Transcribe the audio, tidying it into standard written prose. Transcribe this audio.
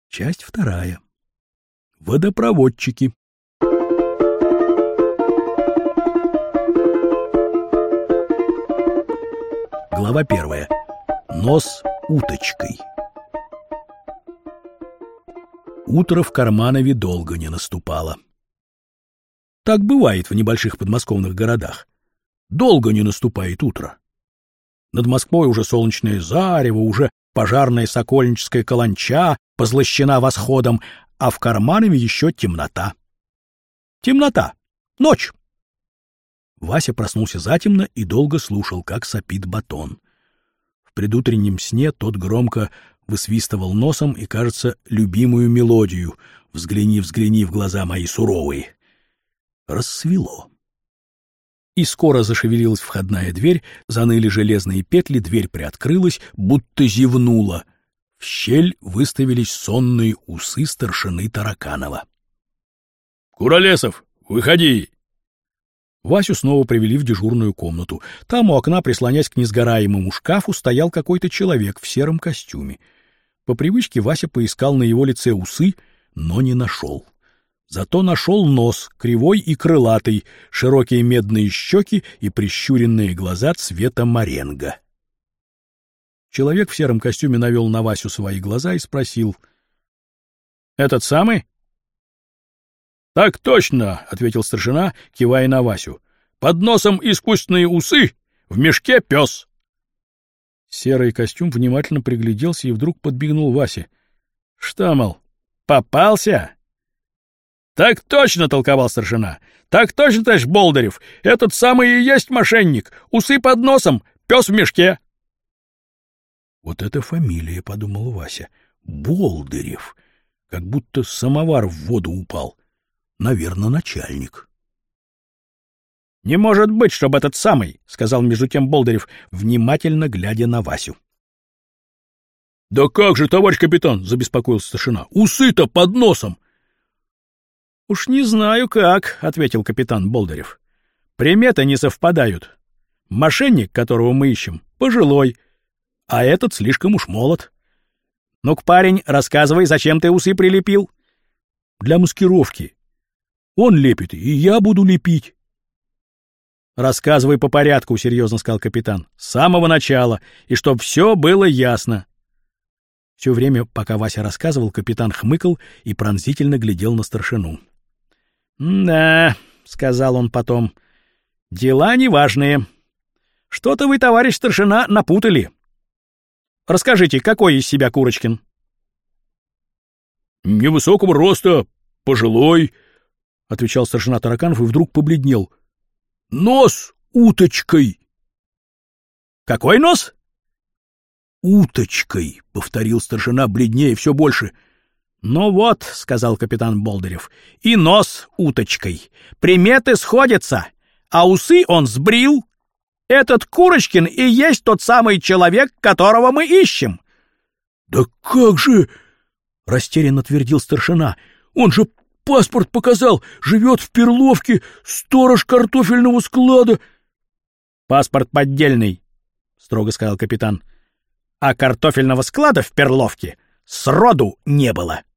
Часть вторая. Водопроводчики. Глава 1. Нос уточкой. Утро в Карманове долго не наступало. Так бывает в небольших подмосковных городах. Долго не наступает утро. Над Москвой уже солнечное зарево, уже пожарная сокольническая каланча позлощена восходом, а в Карманове еще темнота. Темнота. Ночь. Вася проснулся затемно и долго слушал, как сопит Батон. В предутреннем сне тот громко высвистывал носом и, кажется, любимую мелодию «Взгляни, взгляни в глаза мои суровые». Рассвело. И скоро зашевелилась входная дверь, заныли железные петли, дверь приоткрылась, будто зевнула. В щель выставились сонные усы старшины Тараканова. — Куролесов, выходи! Васю снова привели в дежурную комнату. Там у окна, прислонясь к несгораемому шкафу, стоял какой-то человек в сером костюме. По привычке Вася поискал на его лице усы, но не нашел. Зато нашел нос, кривой и крылатый, широкие медные щеки и прищуренные глаза цвета моренго. Человек в сером костюме навел на Васю свои глаза и спросил: — Этот самый? — Так точно, — ответил старшина, кивая на Васю. — Под носом искусственные усы, в мешке пес. Серый костюм внимательно пригляделся и вдруг подбегнул Васе. — Что, мол, попался? — Так точно, — толковал старшина. — Так точно, товарищ Болдырев. Этот самый и есть мошенник. Усы под носом, пес в мешке. — Вот это фамилия, — подумал Вася. — Болдырев. Как будто самовар в воду упал. Наверное, начальник. — Не может быть, чтобы этот самый, — сказал между тем Болдырев, внимательно глядя на Васю. — Да как же, товарищ капитан, — забеспокоился старшина. — Усы-то под носом. — Уж не знаю как, — ответил капитан Болдырев. — Приметы не совпадают. Мошенник, которого мы ищем, пожилой, а этот слишком уж молод. Ну-ка, парень, рассказывай, зачем ты усы прилепил? — Для маскировки. Он лепит, и я буду лепить. — Рассказывай по порядку, — серьезно сказал капитан, — с самого начала, и чтоб все было ясно. Все время, пока Вася рассказывал, капитан хмыкал и пронзительно глядел на старшину. — Да, — сказал он потом, — дела неважные. Что-то вы, товарищ старшина, напутали. Расскажите, какой из себя Курочкин? — Невысокого роста, пожилой, — отвечал старшина Тараканов и вдруг побледнел. — Нос уточкой. — Какой нос? — Уточкой, — повторил старшина, бледнее все больше. — Ну вот, — сказал капитан Болдырев, — и нос уточкой. Приметы сходятся, а усы он сбрил. Этот Курочкин и есть тот самый человек, которого мы ищем. — Да как же, — растерянно твердил старшина, — он же паспорт показал, живет в Перловке, сторож картофельного склада. — Паспорт поддельный, — строго сказал капитан. — А картофельного склада в Перловке сроду не было.